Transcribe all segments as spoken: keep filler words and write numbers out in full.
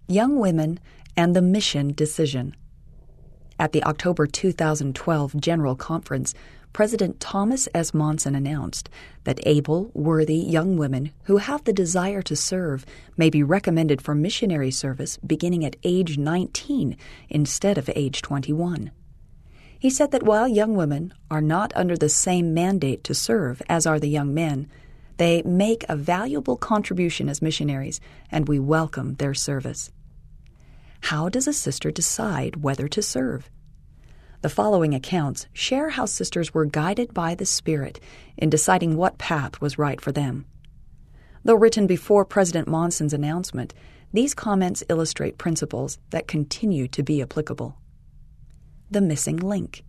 Young Women and the Mission Decision. At the October two thousand twelve General Conference, President Thomas S. Monson announced that able, worthy young women who have the desire to serve may be recommended for missionary service beginning at age nineteen instead of age twenty-one. He said that while young women are not under the same mandate to serve as are the young men, they make a valuable contribution as missionaries, and we welcome their service. How does a sister decide whether to serve? The following accounts share how sisters were guided by the Spirit in deciding what path was right for them. Though written before President Monson's announcement, these comments illustrate principles that continue to be applicable. The missing link.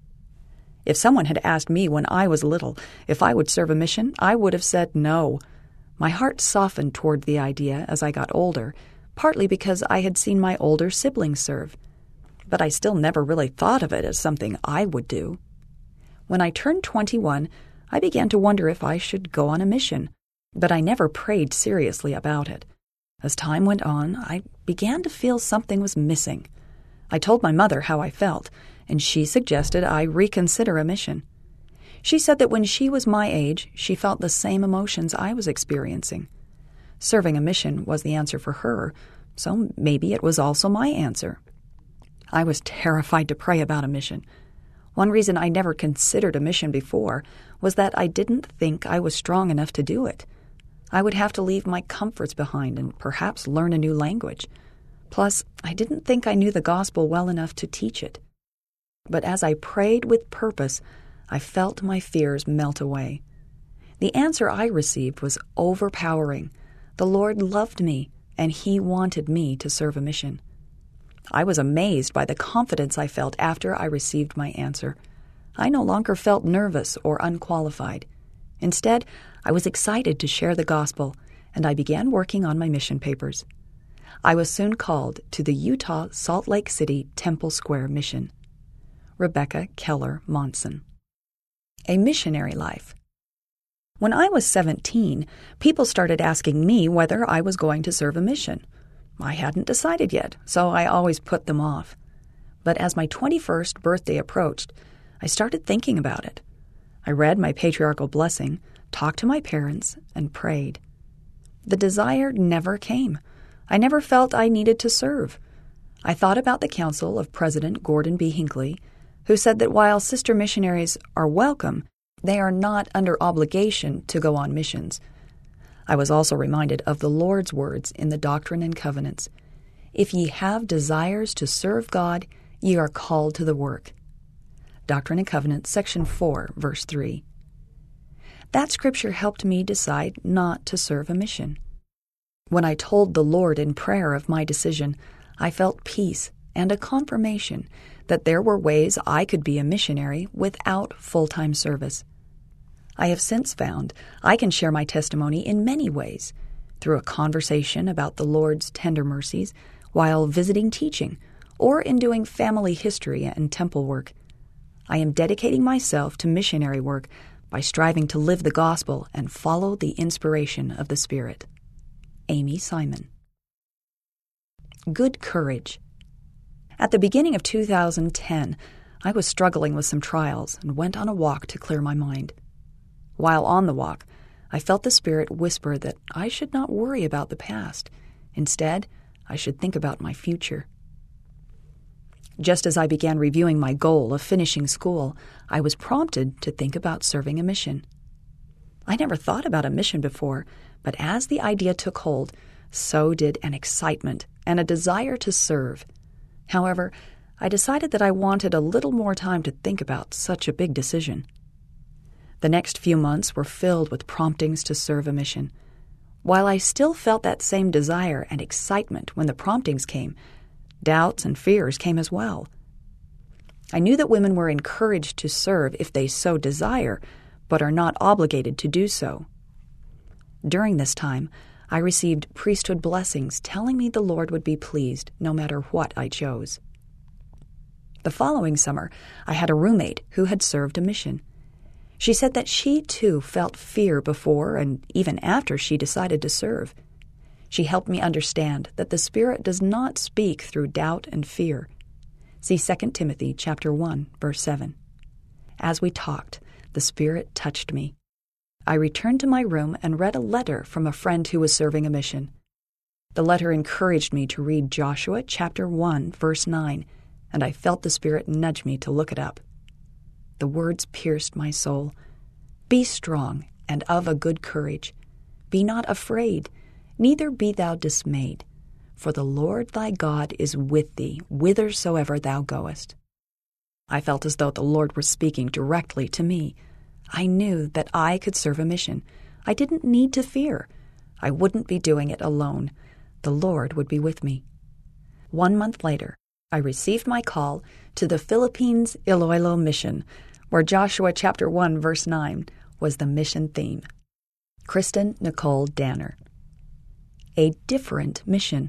If someone had asked me when I was little if I would serve a mission, I would have said no. My heart softened toward the idea as I got older, partly because I had seen my older siblings serve. But I still never really thought of it as something I would do. When I turned twenty-one, I began to wonder if I should go on a mission, but I never prayed seriously about it. As time went on, I began to feel something was missing. I told my mother how I felt, and she suggested I reconsider a mission. She said that when she was my age, she felt the same emotions I was experiencing. Serving a mission was the answer for her, so maybe it was also my answer. I was terrified to pray about a mission. One reason I never considered a mission before was that I didn't think I was strong enough to do it. I would have to leave my comforts behind and perhaps learn a new language. Plus, I didn't think I knew the gospel well enough to teach it. But as I prayed with purpose, I felt my fears melt away. The answer I received was overpowering. The Lord loved me, and He wanted me to serve a mission. I was amazed by the confidence I felt after I received my answer. I no longer felt nervous or unqualified. Instead, I was excited to share the gospel, and I began working on my mission papers. I was soon called to the Utah Salt Lake City Temple Square Mission. Rebecca Keller Monson. A missionary life. When I was seventeen, people started asking me whether I was going to serve a mission. I hadn't decided yet, so I always put them off. But as my twenty-first birthday approached, I started thinking about it. I read my patriarchal blessing, talked to my parents, and prayed. The desire never came. I never felt I needed to serve. I thought about the counsel of President Gordon B. Hinckley, who said that while sister missionaries are welcome, they are not under obligation to go on missions. I was also reminded of the Lord's words in the Doctrine and Covenants. If ye have desires to serve God, ye are called to the work. Doctrine and Covenants, section four, verse three. That scripture helped me decide not to serve a mission. When I told the Lord in prayer of my decision, I felt peace and a confirmation that there were ways I could be a missionary without full-time service. I have since found I can share my testimony in many ways, through a conversation about the Lord's tender mercies while visiting teaching, or in doing family history and temple work. I am dedicating myself to missionary work by striving to live the gospel and follow the inspiration of the Spirit. Amy Simon. Good courage. At the beginning of two thousand ten, I was struggling with some trials and went on a walk to clear my mind. While on the walk, I felt the Spirit whisper that I should not worry about the past. Instead, I should think about my future. Just as I began reviewing my goal of finishing school, I was prompted to think about serving a mission. I never thought about a mission before, but as the idea took hold, so did an excitement and a desire to serve. However, I decided that I wanted a little more time to think about such a big decision. The next few months were filled with promptings to serve a mission. While I still felt that same desire and excitement when the promptings came, doubts and fears came as well. I knew that women were encouraged to serve if they so desire, but are not obligated to do so. During this time, I received priesthood blessings telling me the Lord would be pleased no matter what I chose. The following summer, I had a roommate who had served a mission. She said that she, too, felt fear before and even after she decided to serve. She helped me understand that the Spirit does not speak through doubt and fear. See Second Timothy chapter one, verse seven. As we talked, the Spirit touched me. I returned to my room and read a letter from a friend who was serving a mission. The letter encouraged me to read Joshua chapter one, verse nine, and I felt the Spirit nudge me to look it up. The words pierced my soul. Be strong and of a good courage. Be not afraid, neither be thou dismayed, for the Lord thy God is with thee whithersoever thou goest. I felt as though the Lord were speaking directly to me. I knew that I could serve a mission. I didn't need to fear. I wouldn't be doing it alone. The Lord would be with me. One month later, I received my call to the Philippines Iloilo mission, where Joshua chapter one, verse nine was the mission theme. Kristen Nicole Danner. A different mission.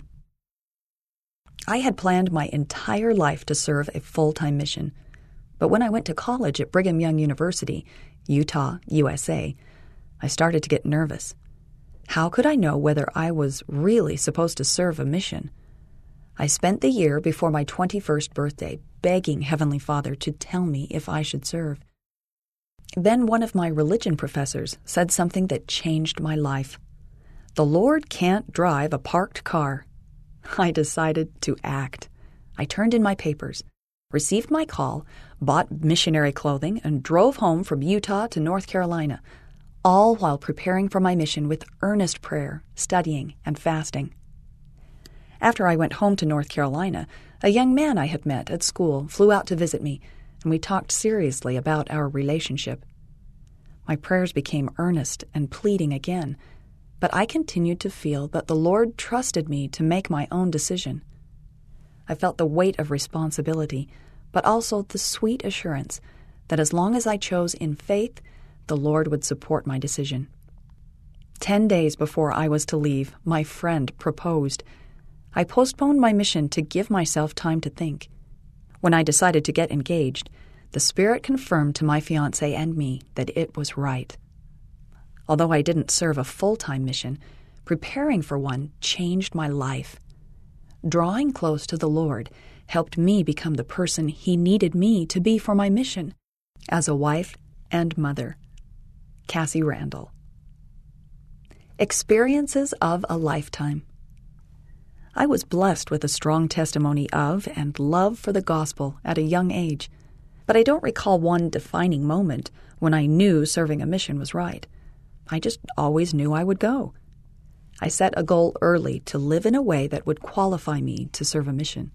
I had planned my entire life to serve a full-time mission, but when I went to college at Brigham Young University, Utah, U S A, I started to get nervous. How could I know whether I was really supposed to serve a mission? I spent the year before my twenty-first birthday begging Heavenly Father to tell me if I should serve. Then one of my religion professors said something that changed my life. The Lord can't drive a parked car. I decided to act. I turned in my papers, received my call, bought missionary clothing, and drove home from Utah to North Carolina, all while preparing for my mission with earnest prayer, studying, and fasting. After I went home to North Carolina, a young man I had met at school flew out to visit me, and we talked seriously about our relationship. My prayers became earnest and pleading again, but I continued to feel that the Lord trusted me to make my own decision. I felt the weight of responsibility, but also the sweet assurance that as long as I chose in faith, the Lord would support my decision. Ten days before I was to leave, my friend proposed. I postponed my mission to give myself time to think. When I decided to get engaged, the Spirit confirmed to my fiancé and me that it was right. Although I didn't serve a full-time mission, preparing for one changed my life. Drawing close to the Lord helped me become the person He needed me to be for my mission as a wife and mother. Cassie Randall. Experiences of a lifetime. I was blessed with a strong testimony of and love for the gospel at a young age, but I don't recall one defining moment when I knew serving a mission was right. I just always knew I would go. I set a goal early to live in a way that would qualify me to serve a mission.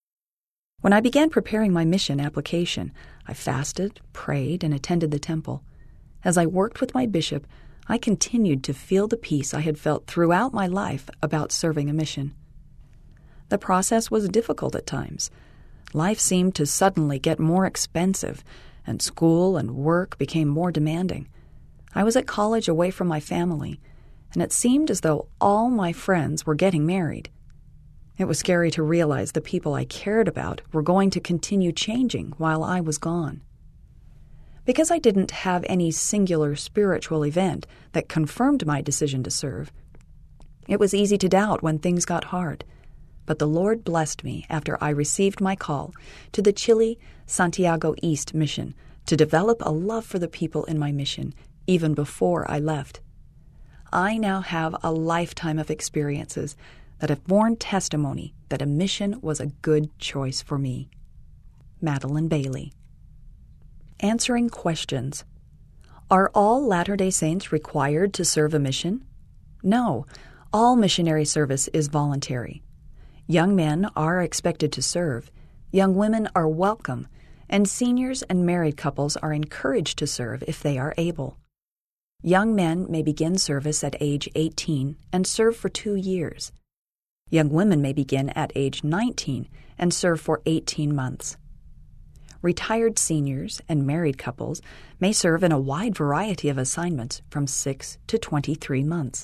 When I began preparing my mission application, I fasted, prayed, and attended the temple. As I worked with my bishop, I continued to feel the peace I had felt throughout my life about serving a mission. The process was difficult at times. Life seemed to suddenly get more expensive, and school and work became more demanding. I was at college away from my family, and it seemed as though all my friends were getting married. It was scary to realize the people I cared about were going to continue changing while I was gone. Because I didn't have any singular spiritual event that confirmed my decision to serve, it was easy to doubt when things got hard. But the Lord blessed me after I received my call to the Chile Santiago East mission to develop a love for the people in my mission even before I left. I now have a lifetime of experiences that have borne testimony that a mission was a good choice for me. Madeline Bailey. Answering questions. Are all Latter-day Saints required to serve a mission? No, all missionary service is voluntary. Young men are expected to serve, young women are welcome, and seniors and married couples are encouraged to serve if they are able. Young men may begin service at age eighteen and serve for two years. Young women may begin at age nineteen and serve for eighteen months. Retired seniors and married couples may serve in a wide variety of assignments from six to twenty-three months.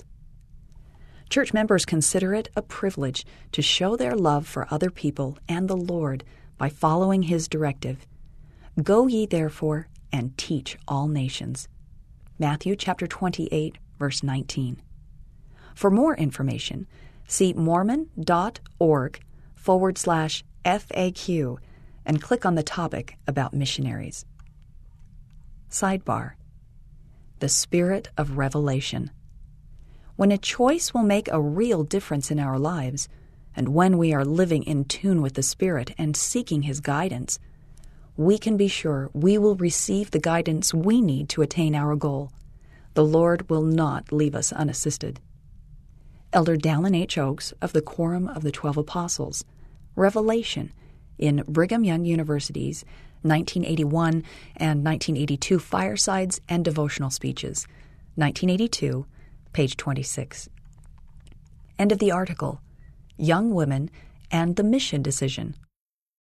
Church members consider it a privilege to show their love for other people and the Lord by following His directive, "Go ye therefore and teach all nations." Matthew chapter twenty-eight, verse nineteen. For more information, See mormon.org forward slash FAQ and click on the topic about missionaries. Sidebar: The Spirit of Revelation. When a choice will make a real difference in our lives, and when we are living in tune with the Spirit and seeking His guidance, we can be sure we will receive the guidance we need to attain our goal. The Lord will not leave us unassisted. Elder Dallin H. Oaks of the Quorum of the Twelve Apostles, Revelation, in Brigham Young University's nineteen eighty-one and nineteen eighty-two Firesides and Devotional Speeches, nineteen eighty-two, page twenty-six. End of the article. Young Women and the Mission Decision,